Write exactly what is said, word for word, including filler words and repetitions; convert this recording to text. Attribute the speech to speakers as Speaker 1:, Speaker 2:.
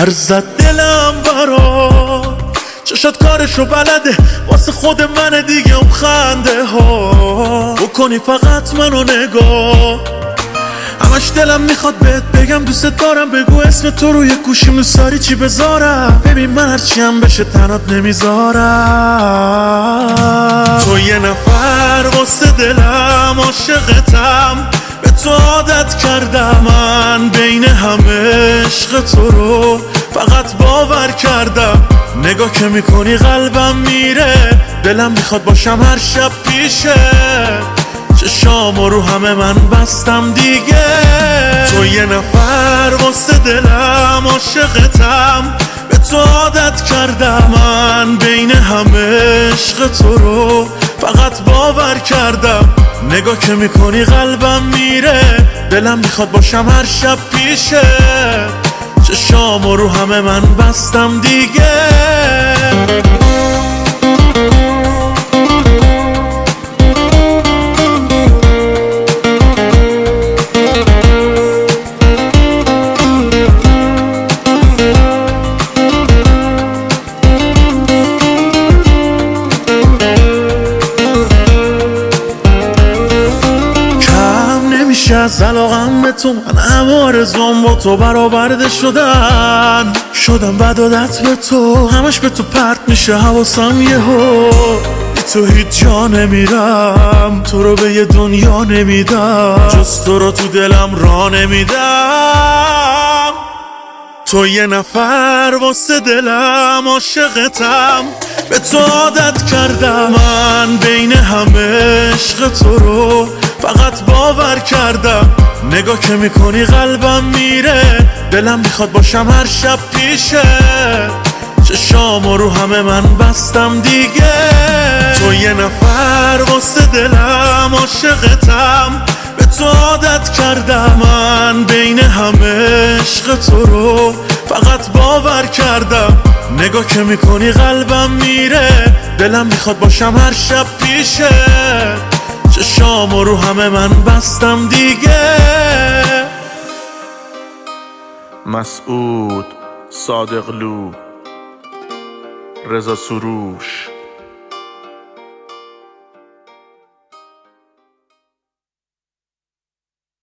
Speaker 1: پر زد دلم برا چشات کارشو بلده واسه خود من دیگه اون خنده ها بکنی فقط منو نگاه همش دلم میخواد بهت بگم دوست دارم بگو اسم تو روی گوشی موساری چی بذارم ببین من هرچی هم بشه تنات نمیذارم تو یه نفر واسه دلم عاشقتم به تو عادت کردم من بین همه عشق تو رو فقط باور کردم نگاه که میکنی قلبم میره دلم میخواد باشم هر شب پیشه چشامو رو همه من بستم دیگه تو یه نفر واسه دلم عاشقتم به تو عادت کردم من بین همه عشق تو رو فقط باور کردم نگاه که میکنی قلبم میره دلم میخواد باشم هر شب پیشه چشامو رو همه من بستم دیگه از علاقم به تو من همه آرزوام با تو برآورده شدن شدم بد عادت به تو همش به تو پرت میشه حواسم یهو بی تو هیچ جا نمیرم تو رو به یه دنیا نمیدم جز تو رو تو دلم را نمیدم تو یه نفر واسه دلم عاشقتم به تو عادت کردم من بین همه عشق تو رو فقط باور کردم نگاه که میکنی قلبم میره دلم میخواد باشم هر شب پیشه چشامو رو همه من بستم دیگه تو یه نفر واسه دلم عاشقتم به تو عادت کردم من بین همه عشق تو رو فقط باور کردم نگاه که میکنی قلبم میره دلم میخواد باشم هر شب پیشه چشامو رو همه من بستم دیگه
Speaker 2: مسعود صادقلو رضا سروش